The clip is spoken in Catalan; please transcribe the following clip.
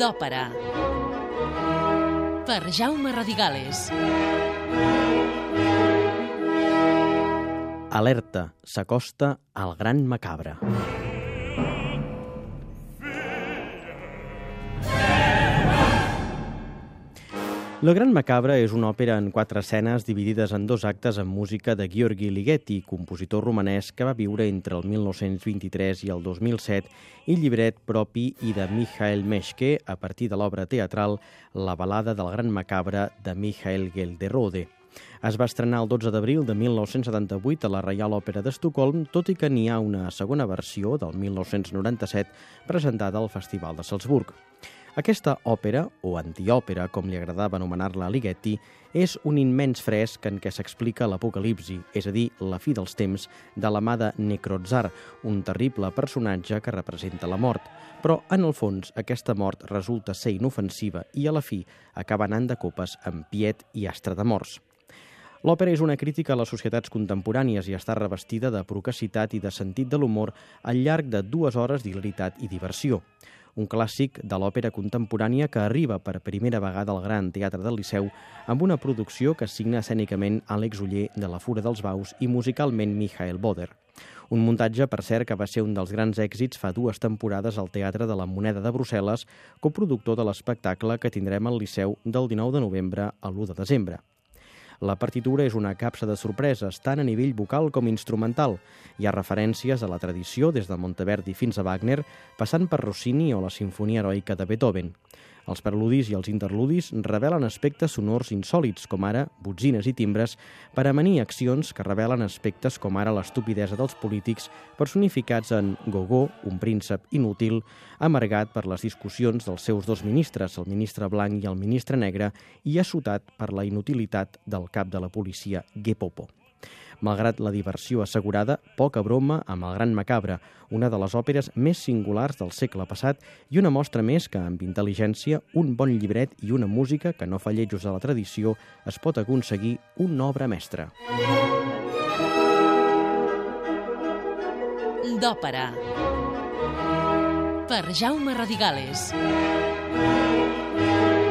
d'òpera. Per Jaume Radigales. Alerta, s'acosta al Gran Macabre. El Gran Macabre és una òpera en 4 escenes dividides en 2 actes amb música de Gheorghi Ligeti, compositor romanès que va viure entre el 1923 i el 2007, i llibret propi i de Mikhail Meshke a partir de l'obra teatral La balada del Gran Macabre de Mikhail Gelderode. Es va estrenar el 12 d'abril de 1978 a la Reial Òpera d'Estocolm, tot i que n'hi ha una segona versió del 1997 presentada al Festival de Salzburg. Aquesta òpera, o antiòpera, com li agradava anomenar-la a Ligeti, és un immens fresc en què s'explica l'apocalipsi, és a dir, la fi dels temps, de la mà de Necrotzar, un terrible personatge que representa la mort. Però, en el fons, aquesta mort resulta ser inofensiva i, a la fi, acaba anant de copes amb Piet i Astre de morts. L'òpera és una crítica a les societats contemporànies i està revestida de procacitat i de sentit de l'humor al llarg de 2 hores d'hilaritat i diversió. Un clàssic de l'òpera contemporània que arriba per primera vegada al Gran Teatre del Liceu amb una producció que signa escènicament Àlex Oller de La Fura dels Baus i musicalment Michael Boder. Un muntatge, per cert, que va ser un dels grans èxits fa 2 temporades al Teatre de la Moneda de Brussel·les, coproductor de l'espectacle que tindrem al Liceu del 19 de novembre a l'1 de desembre. La partitura és una capsa de sorpreses, tant a nivell vocal com instrumental. Hi ha referències a la tradició des de Monteverdi fins a Wagner, passant per Rossini o la Simfonia Heroica de Beethoven. Els preludis i els interludis revelen aspectes sonors insòlits, com ara botzines i timbres, per amanir accions que revelen aspectes com ara l'estupidesa dels polítics, personificats en Gogó, un príncep inútil, amargat per les discussions dels seus 2 ministres, el ministre blanc i el ministre negre, i assotat per la inutilitat del cap de la policia, Gepopo. Malgrat la diversió assegurada, poca broma amb el Gran Macabre, una de les òperes més singulars del segle passat i una mostra més que, amb intel·ligència, un bon llibret i una música que no fa lletjos a la tradició, es pot aconseguir una obra mestra. D'òpera. Per Jaume Radigales.